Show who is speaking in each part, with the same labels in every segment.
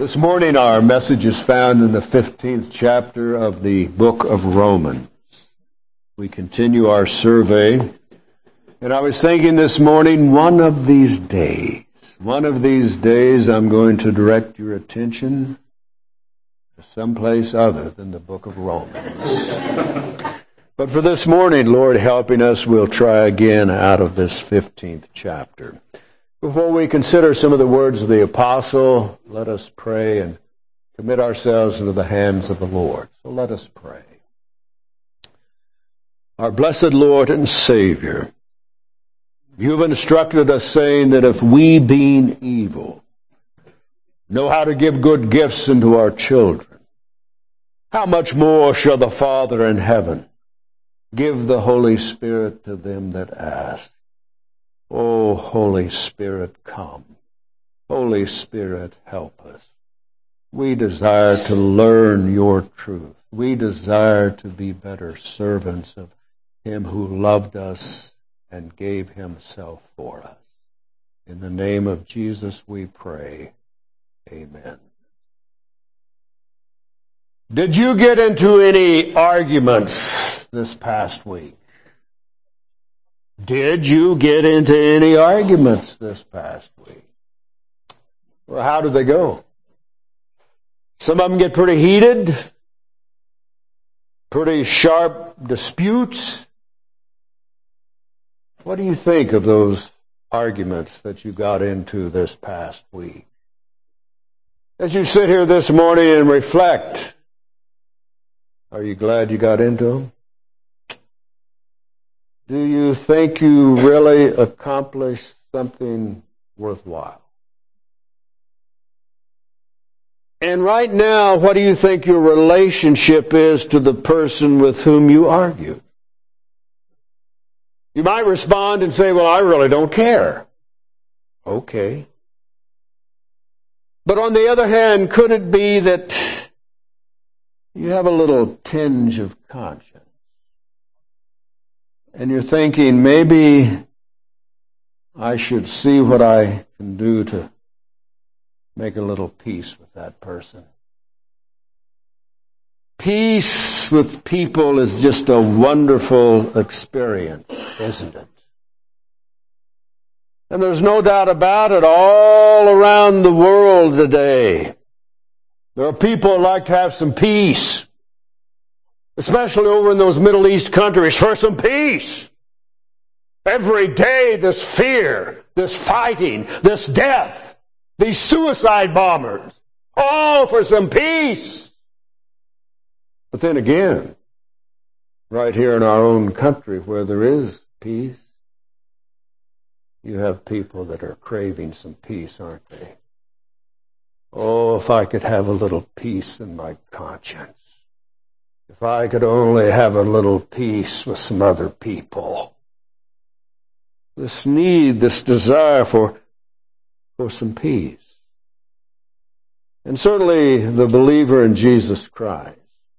Speaker 1: This morning our message is found in the 15th chapter of the book of Romans. We continue our survey, and I was thinking this morning, one of these days I'm going to direct your attention to someplace other than the book of Romans. But for this morning, Lord helping us, we'll try again out of this 15th chapter. Before we consider some of the words of the apostle, let us pray and commit ourselves into the hands of the Lord. So let us pray. Our blessed Lord and Savior, you've instructed us saying that if we, being evil, know how to give good gifts unto our children, how much more shall the Father in heaven give the Holy Spirit to them that ask? Oh, Holy Spirit, come. Holy Spirit, help us. We desire to learn your truth. We desire to be better servants of him who loved us and gave himself for us. In the name of Jesus we pray. Amen. Did you get into any arguments this past week? Did you get into any arguments this past week? Well, how did they go? Some of them get pretty heated, pretty sharp disputes. What do you think of those arguments that you got into this past week? As you sit here this morning and reflect, are you glad you got into them? Do you think you really accomplished something worthwhile? And right now, what do you think your relationship is to the person with whom you argue? You might respond and say, well, I really don't care. Okay. But on the other hand, could it be that you have a little tinge of conscience? And you're thinking, maybe I should see what I can do to make a little peace with that person. Peace with people is just a wonderful experience, isn't it? And there's no doubt about it, all around the world today, there are people who like to have some peace. Especially over in those Middle East countries, for some peace. Every day this fear, this fighting, this death, these suicide bombers, all for some peace. But then again, right here in our own country where there is peace, you have people that are craving some peace, aren't they? Oh, if I could have a little peace in my conscience. If I could only have a little peace with some other people. This need, this desire for some peace. And certainly the believer in Jesus Christ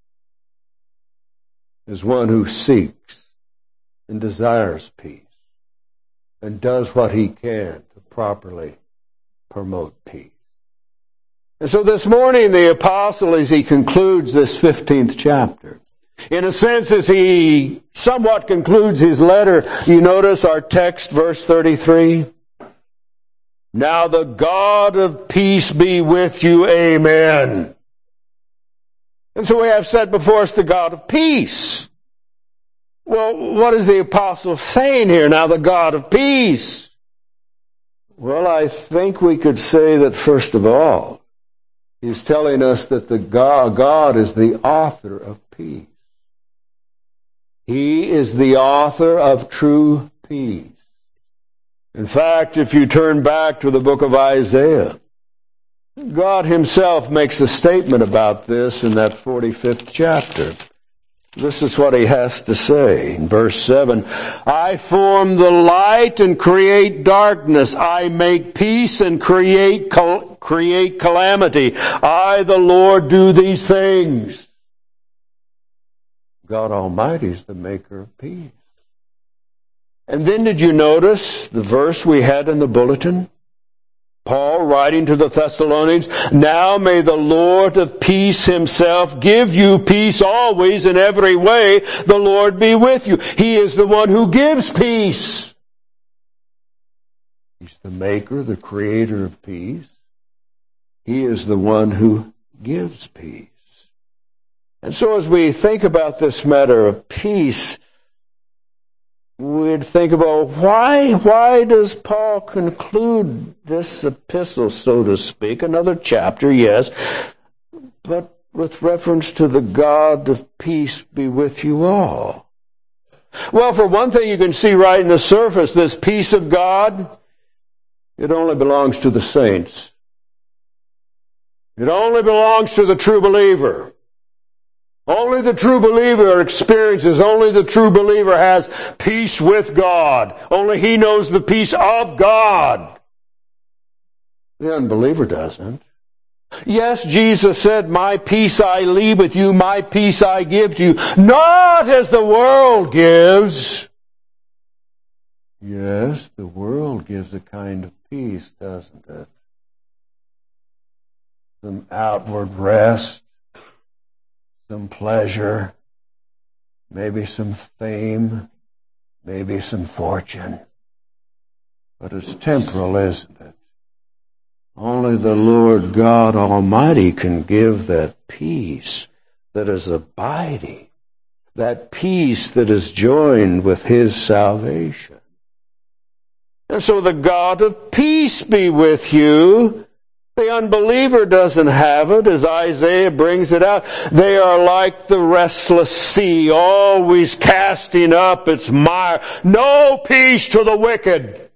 Speaker 1: is one who seeks and desires peace and does what he can to properly promote peace. And so this morning, the apostle, as he concludes this 15th chapter, in a sense, as he somewhat concludes his letter, you notice our text, verse 33. Now the God of peace be with you, amen. And so we have set before us the God of peace. Well, what is the apostle saying here? Now the God of peace. Well, I think we could say that first of all, he's telling us that the God is the author of peace. He is the author of true peace. In fact, if you turn back to the book of Isaiah, God himself makes a statement about this in that 45th chapter. This is what he has to say in verse 7. I form the light and create darkness. I make peace and create calamity. I, the Lord, do these things. God Almighty is the maker of peace. And then did you notice the verse we had in the bulletin? Paul, writing to the Thessalonians, now may the Lord of peace himself give you peace always in every way. The Lord be with you. He is the one who gives peace. He's the maker, the creator of peace. He is the one who gives peace. And so as we think about this matter of peace, we'd think about why does Paul conclude this epistle, so to speak? Another chapter, yes, but with reference to the God of peace be with you all. Well, for one thing, you can see right in the surface, this peace of God, it only belongs to the saints. It only belongs to the true believer. Only the true believer experiences, only the true believer has peace with God. Only he knows the peace of God. The unbeliever doesn't. Yes, Jesus said, my peace I leave with you, my peace I give to you, not as the world gives. Yes, the world gives a kind of peace, doesn't it? Some outward rest, some pleasure, maybe some fame, maybe some fortune. But it's temporal, isn't it? Only the Lord God Almighty can give that peace that is abiding, that peace that is joined with His salvation. And so the God of peace be with you. The unbeliever doesn't have it, as Isaiah brings it out. They are like the restless sea, always casting up its mire. No peace to the wicked.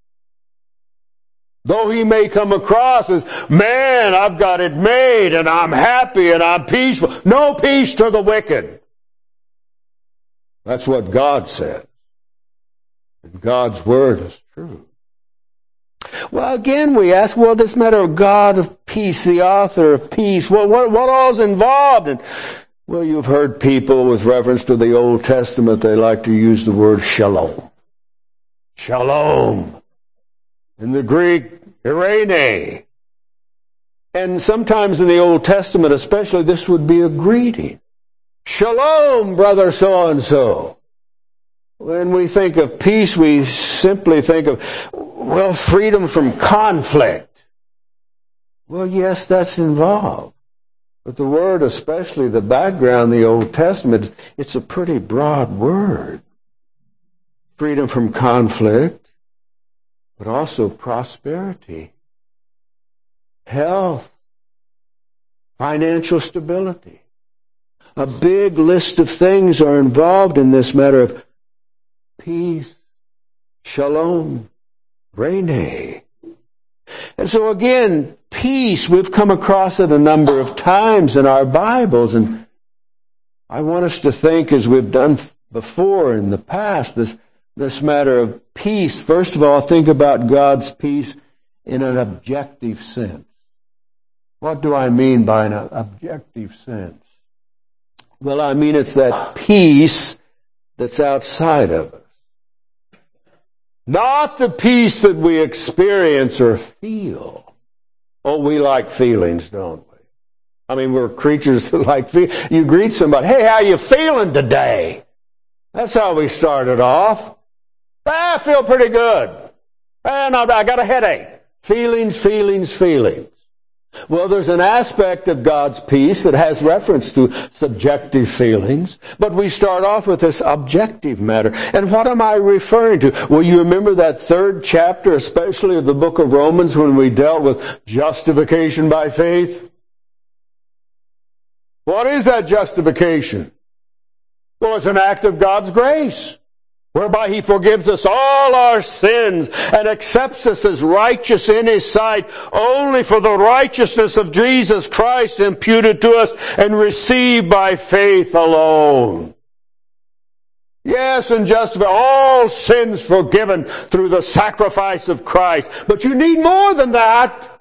Speaker 1: Though he may come across as, man, I've got it made, and I'm happy, and I'm peaceful. No peace to the wicked. That's what God said. And God's word is true. Well, again, we ask, well, this matter of God of peace, the author of peace, well, what all is involved? And, well, you've heard people with reference to the Old Testament, they like to use the word shalom. Shalom. In the Greek, irene. And sometimes in the Old Testament especially, this would be a greeting. Shalom, brother so-and-so. When we think of peace, we simply think of, well, freedom from conflict. Well, yes, that's involved. But the word, especially the background, the Old Testament, it's a pretty broad word. Freedom from conflict, but also prosperity, health, financial stability. A big list of things are involved in this matter of peace, shalom, rene. And so again, peace, we've come across it a number of times in our Bibles, and I want us to think, as we've done before in the past, this matter of peace. First of all, think about God's peace in an objective sense. What do I mean by an objective sense? Well, I mean it's that peace that's outside of us. Not the peace that we experience or feel. Oh, we like feelings, don't we? I mean, we're creatures that like feelings. You greet somebody, hey, how you feeling today? That's how we started off. I feel pretty good. And I got a headache. Feelings, feelings, feelings. Well, there's an aspect of God's peace that has reference to subjective feelings, but we start off with this objective matter. And what am I referring to? Well, you remember that third chapter, especially of the book of Romans, when we dealt with justification by faith? What is that justification? Well, it's an act of God's grace, whereby He forgives us all our sins and accepts us as righteous in His sight only for the righteousness of Jesus Christ imputed to us and received by faith alone. Yes, and justify all sins forgiven through the sacrifice of Christ. But you need more than that.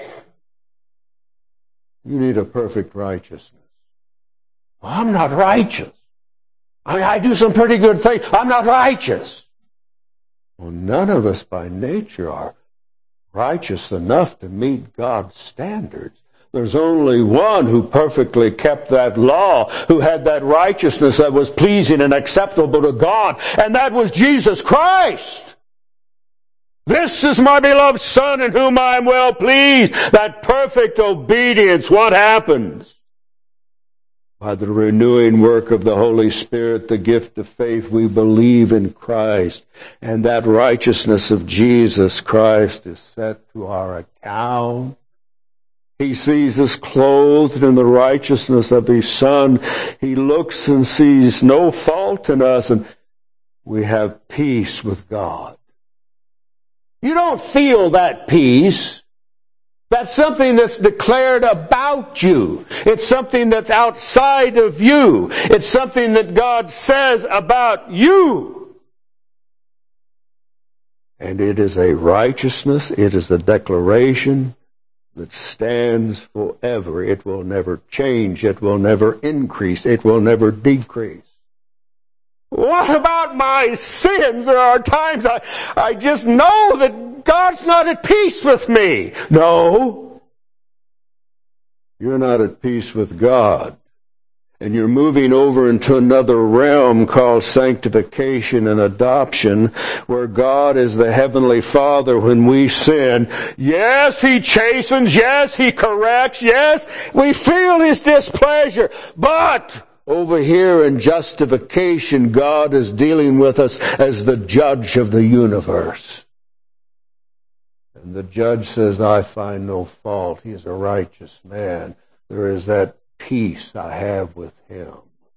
Speaker 1: You need a perfect righteousness. Well, I'm not righteous. I mean, I do some pretty good things. I'm not righteous. Well, none of us by nature are righteous enough to meet God's standards. There's only one who perfectly kept that law, who had that righteousness that was pleasing and acceptable to God, and that was Jesus Christ. This is my beloved Son in whom I am well pleased. That perfect obedience, what happens? By the renewing work of the Holy Spirit, the gift of faith, we believe in Christ. And that righteousness of Jesus Christ is set to our account. He sees us clothed in the righteousness of His Son. He looks and sees no fault in us, and we have peace with God. You don't feel that peace. That's something that's declared about you. It's something that's outside of you. It's something that God says about you. And it is a righteousness. It is a declaration that stands forever. It will never change. It will never increase. It will never decrease. What about my sins? There are times I just know that God's not at peace with me. No. You're not at peace with God. And you're moving over into another realm called sanctification and adoption, where God is the Heavenly Father when we sin. Yes, He chastens. Yes, He corrects. Yes, we feel His displeasure. But over here in justification, God is dealing with us as the judge of the universe. And the judge says, I find no fault. He's a righteous man. There is that peace I have with Him.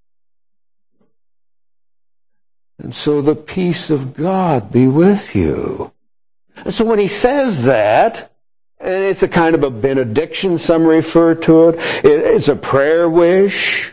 Speaker 1: And so the peace of God be with you. And so when He says that, and it's a kind of a benediction, some refer to it, it's a prayer wish.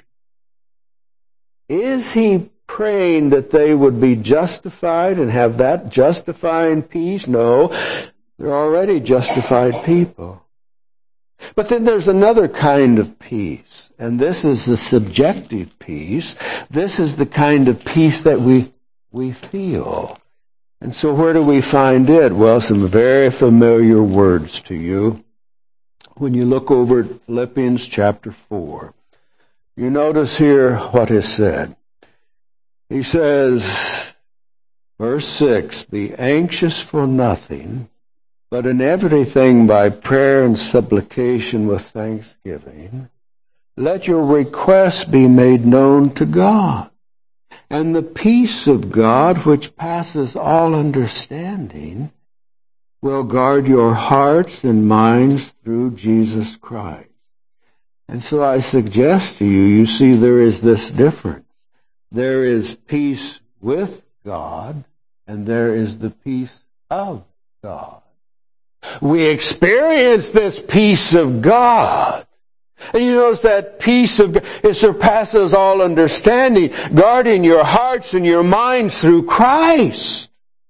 Speaker 1: Is He praying that they would be justified and have that justifying peace? No, they're already justified people. But then there's another kind of peace, and this is the subjective peace. This is the kind of peace that we feel. And so where do we find it? Well, some very familiar words to you. When you look over at Philippians chapter 4, you notice here what is said. He says, verse 6, be anxious for nothing, but in everything by prayer and supplication with thanksgiving, let your requests be made known to God. And the peace of God, which passes all understanding, will guard your hearts and minds through Jesus Christ. And so I suggest to you, you see there is this difference. There is peace with God, and there is the peace of God. We experience this peace of God. And you notice that peace of God, it surpasses all understanding, guarding your hearts and your minds through Christ.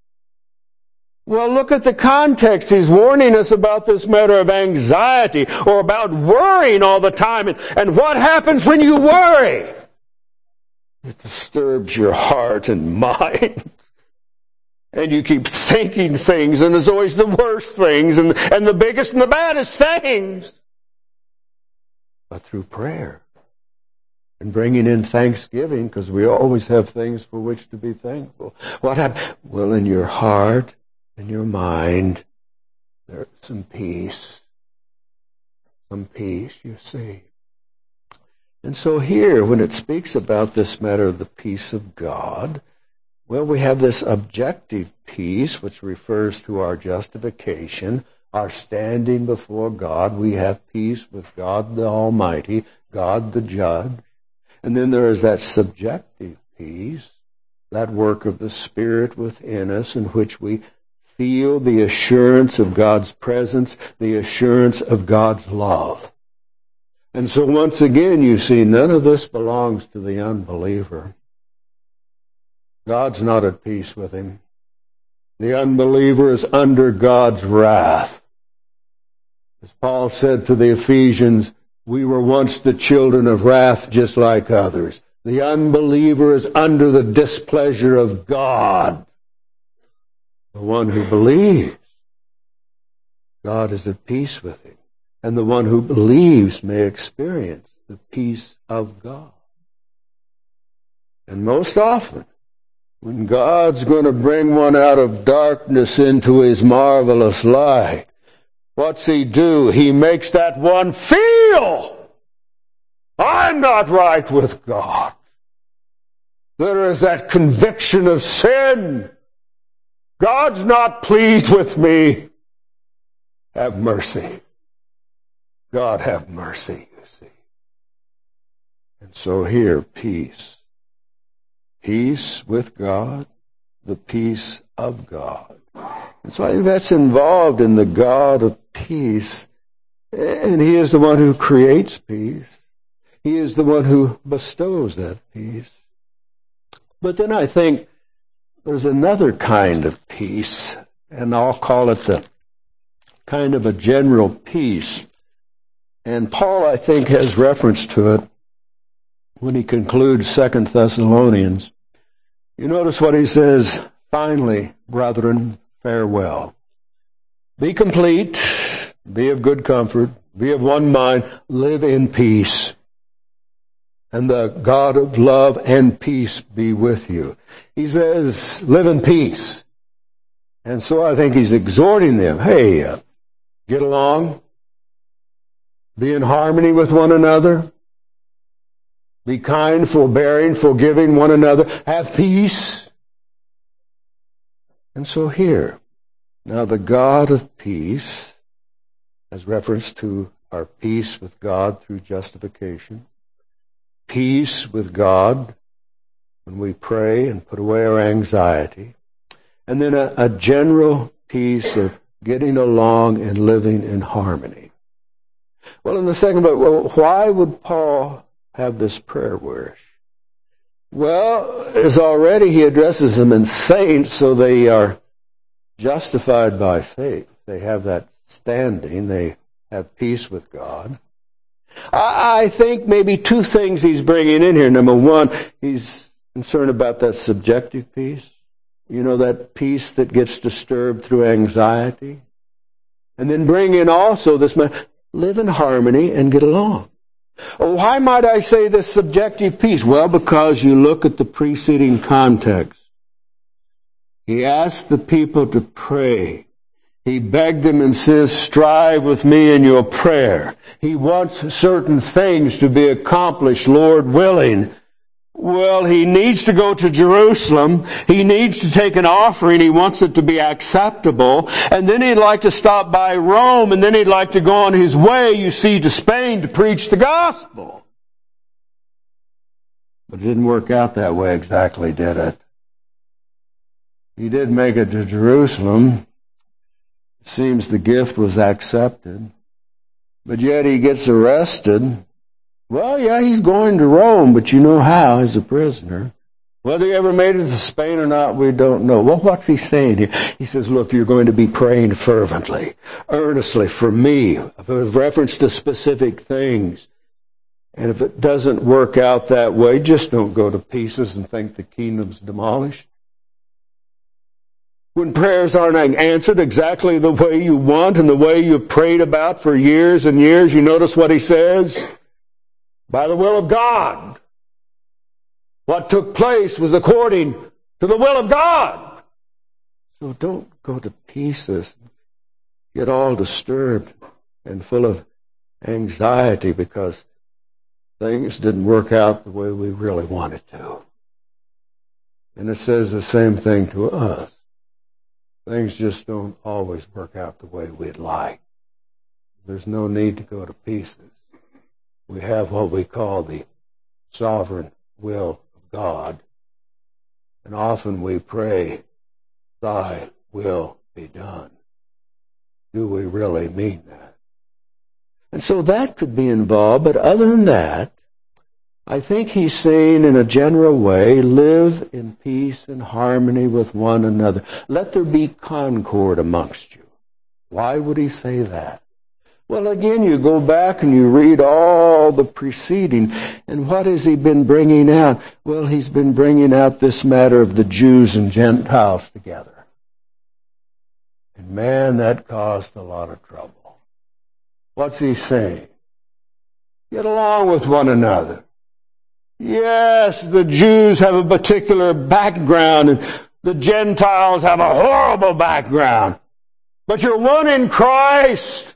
Speaker 1: Well, look at the context. He's warning us about this matter of anxiety or about worrying all the time. And what happens when you worry? It disturbs your heart and mind. And you keep thinking things, and it's always the worst things, and the biggest and the baddest things. But through prayer and bringing in thanksgiving, because we always have things for which to be thankful. What happens? Well, in your heart and your mind, there's some peace. Some peace, you see. And so here, when it speaks about this matter of the peace of God, well, we have this objective peace, which refers to our justification, our standing before God. We have peace with God the Almighty, God the Judge. And then there is that subjective peace, that work of the Spirit within us, in which we feel the assurance of God's presence, the assurance of God's love. And so once again, you see, none of this belongs to the unbeliever. God's not at peace with him. The unbeliever is under God's wrath. As Paul said to the Ephesians, we were once the children of wrath just like others. The unbeliever is under the displeasure of God. The one who believes God is at peace with him. And the one who believes may experience the peace of God. And most often, when God's going to bring one out of darkness into his marvelous light, what's he do? He makes that one feel, I'm not right with God. There is that conviction of sin. God's not pleased with me. Have mercy. God have mercy, you see. And so here, peace. Peace with God, the peace of God. And so I think that's involved in the God of peace. And he is the one who creates peace. He is the one who bestows that peace. But then I think there's another kind of peace, and I'll call it the kind of a general peace. And Paul, I think, has reference to it when he concludes 2 Thessalonians. You notice what he says, finally, brethren, farewell. Be complete, be of good comfort, be of one mind, live in peace. And the God of love and peace be with you. He says, live in peace. And so I think he's exhorting them, hey, get along, be in harmony with one another, be kind, forbearing, forgiving one another, have peace. And so here, now the God of peace has reference to our peace with God through justification, peace with God when we pray and put away our anxiety, and then a general peace of getting along and living in harmony. Well, in the second part, why would Paul have this prayer wish? Well, as already he addresses them in saints, so they are justified by faith. They have that standing. They have peace with God. I think maybe two things he's bringing in here. Number one, he's concerned about that subjective peace. You know, that peace that gets disturbed through anxiety. And then bring in also this, live in harmony and get along. Why might I say this subjective peace? Well, because you look at the preceding context. He asked the people to pray. He begged them and says, strive with me in your prayer. He wants certain things to be accomplished, Lord willing. Well, he needs to go to Jerusalem. He needs to take an offering. He wants it to be acceptable. And then he'd like to stop by Rome, and then he'd like to go on his way, you see, to Spain to preach the gospel. But it didn't work out that way exactly, did it? He did make it to Jerusalem. It seems the gift was accepted. But yet he gets arrested. Well, yeah, he's going to Rome, but you know how, as a prisoner. Whether he ever made it to Spain or not, we don't know. Well, what's he saying here? He says, look, you're going to be praying fervently, earnestly for me, with reference to specific things. And if it doesn't work out that way, just don't go to pieces and think the kingdom's demolished. When prayers aren't answered exactly the way you want and the way you've prayed about for years and years, you notice what he says? By the will of God. What took place was according to the will of God. So don't go to pieces, get all disturbed and full of anxiety because things didn't work out the way we really wanted to. And it says the same thing to us. Things just don't always work out the way we'd like. There's no need to go to pieces. We have what we call the sovereign will of God. And often we pray, thy will be done. Do we really mean that? And so that could be involved, but other than that, I think he's saying in a general way, live in peace and harmony with one another. Let there be concord amongst you. Why would he say that? Well, again, you go back and you read all the preceding, and what has he been bringing out? Well, he's been bringing out this matter of the Jews and Gentiles together. And man, that caused a lot of trouble. What's he saying? Get along with one another. Yes, the Jews have a particular background and the Gentiles have a horrible background. But you're one in Christ.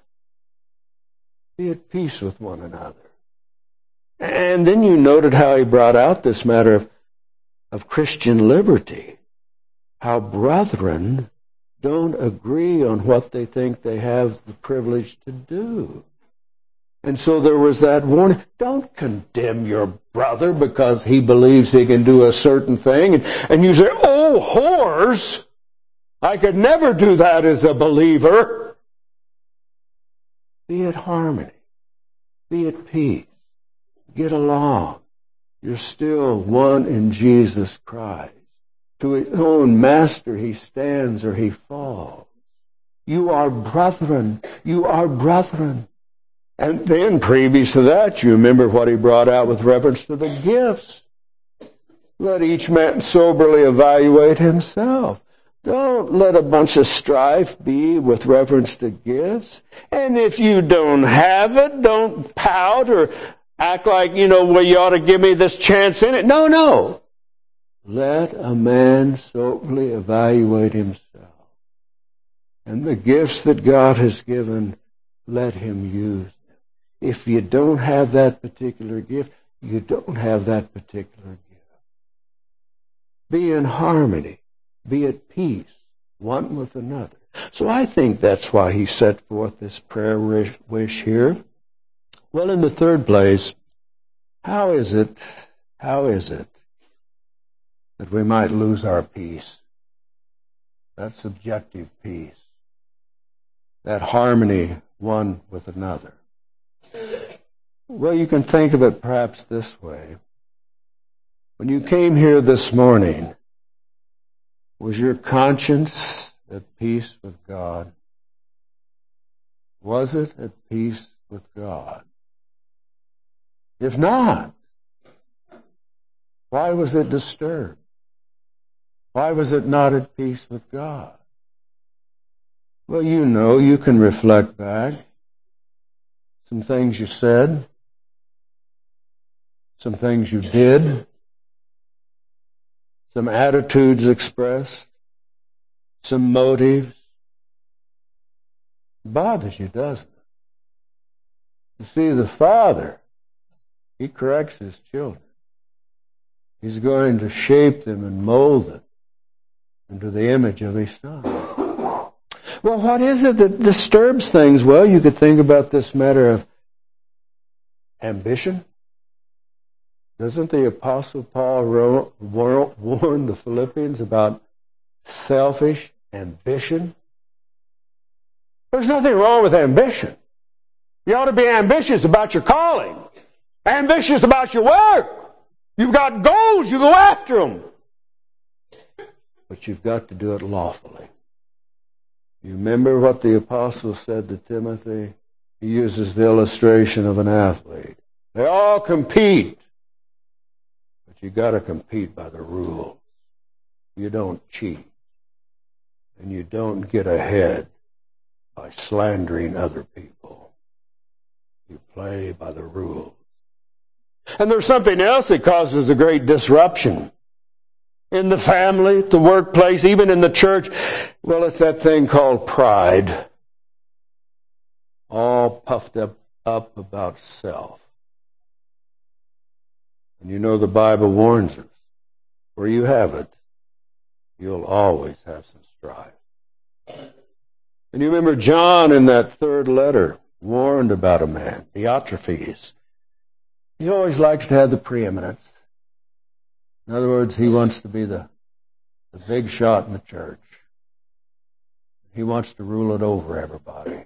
Speaker 1: Be at peace with one another. And then you noted how he brought out this matter of Christian liberty. How brethren don't agree on what they think they have the privilege to do. And so there was that warning. Don't condemn your brother because he believes he can do a certain thing. And you say, oh, whores! I could never do that as a believer. Be at harmony. Be at peace. Get along. You're still one in Jesus Christ. To his own master he stands or he falls. You are brethren. You are brethren. And then, previous to that, you remember what he brought out with reference to the gifts. Let each man soberly evaluate himself. Don't let a bunch of strife be with reference to gifts. And if you don't have it, don't pout or act like, well, you ought to give me this chance in it. No. Let a man soberly evaluate himself. And the gifts that God has given, let him use them. If you don't have that particular gift, you don't have that particular gift. Be in harmony. Be at peace, one with another. So I think that's why he set forth this prayer wish here. Well, in the third place, how is it that we might lose our peace? That subjective peace. That harmony one with another. Well, you can think of it perhaps this way. When you came here this morning, was your conscience at peace with God? Was it at peace with God? If not, why was it disturbed? Why was it not at peace with God? Well, you can reflect back. Some things you said, some things you did, some attitudes expressed, some motives. It bothers you, doesn't it? You see, the Father, He corrects His children. He's going to shape them and mold them into the image of His Son. Well, what is it that disturbs things? Well, you could think about this matter of ambition. Doesn't the Apostle Paul warn the Philippians about selfish ambition? There's nothing wrong with ambition. You ought to be ambitious about your calling. Ambitious about your work. You've got goals, you go after them. But you've got to do it lawfully. You remember what the apostle said to Timothy? He uses the illustration of an athlete. They all compete. But you got to compete by the rules. You don't cheat. And you don't get ahead by slandering other people. You play by the rules. And there's something else that causes a great disruption. In the family, the workplace, even in the church. Well, it's that thing called pride. All puffed up about self. And the Bible warns us, where you have it, you'll always have some strife. And you remember John in that third letter warned about a man, Diotrephes. He always likes to have the preeminence. In other words, he wants to be the big shot in the church. He wants to rule it over everybody.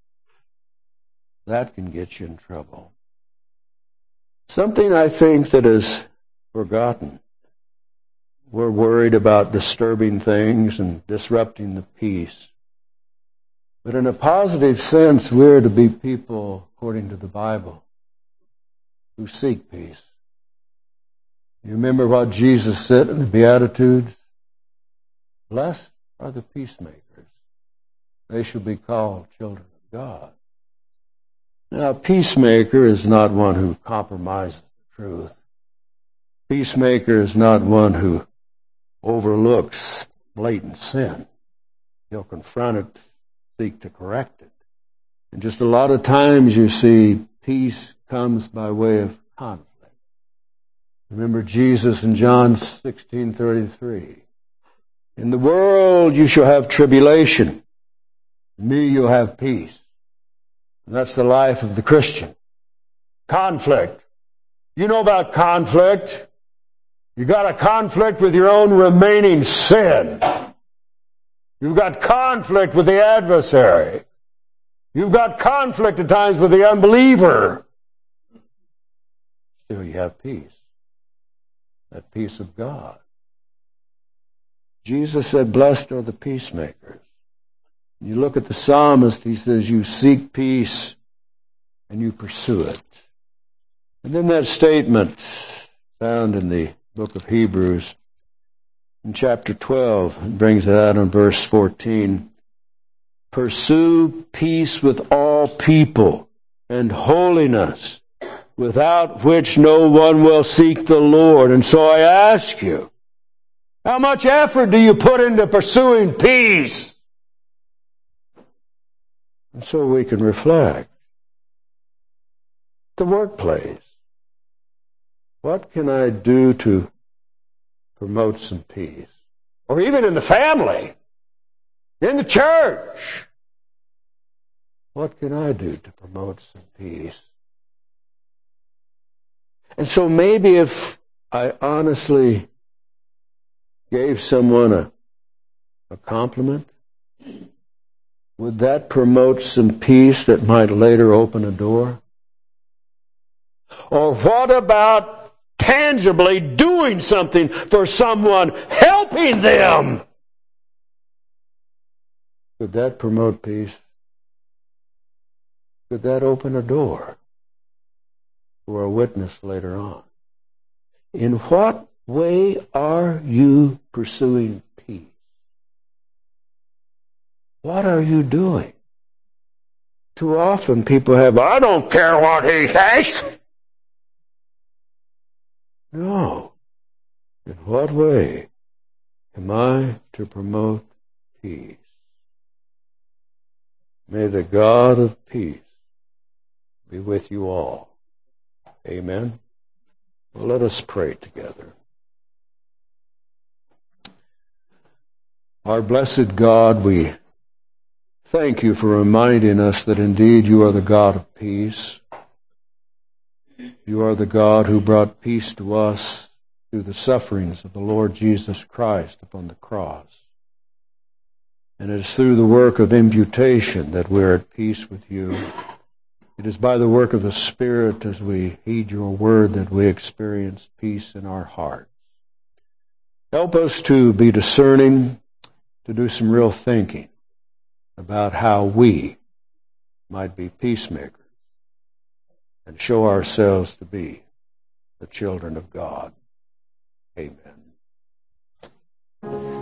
Speaker 1: That can get you in trouble. Something I think that is forgotten. We're worried about disturbing things and disrupting the peace. But in a positive sense, we're to be people, according to the Bible, who seek peace. You remember what Jesus said in the Beatitudes? Blessed are the peacemakers. they shall be called children of God. Now, a peacemaker is not one who compromises the truth. Peacemaker is not one who overlooks blatant sin. He'll confront it, seek to correct it. And just a lot of times you see peace comes by way of conflict. Remember Jesus in John 16:33. In the world you shall have tribulation. In me you'll have peace. And that's the life of the Christian. Conflict. You know about conflict. You got a conflict with your own remaining sin. You've got conflict with the adversary. You've got conflict at times with the unbeliever. Still you have peace. That peace of God. Jesus said, blessed are the peacemakers. You look at the psalmist, he says, you seek peace and you pursue it. And then that statement found in the book of Hebrews, in chapter 12, it brings it out in verse 14. Pursue peace with all people and holiness, without which no one will seek the Lord. And so I ask you, how much effort do you put into pursuing peace? And so we can reflect. The workplace. What can I do to promote some peace? Or even in the family, in the church. What can I do to promote some peace? And so maybe if I honestly gave someone a compliment, would that promote some peace that might later open a door? Or what about tangibly doing something for someone, helping them? Could that promote peace? Could that open a door for a witness later on? In what way are you pursuing peace? What are you doing? Too often people have, I don't care what he thinks. No. In what way am I to promote peace? May the God of peace be with you all. Amen. Well, let us pray together. Our blessed God, we thank you for reminding us that indeed you are the God of peace. You are the God who brought peace to us through the sufferings of the Lord Jesus Christ upon the cross. And it is through the work of imputation that we're at peace with you. It is by the work of the Spirit as we heed your word that we experience peace in our hearts. Help us to be discerning, to do some real thinking about how we might be peacemakers and show ourselves to be the children of God. Amen.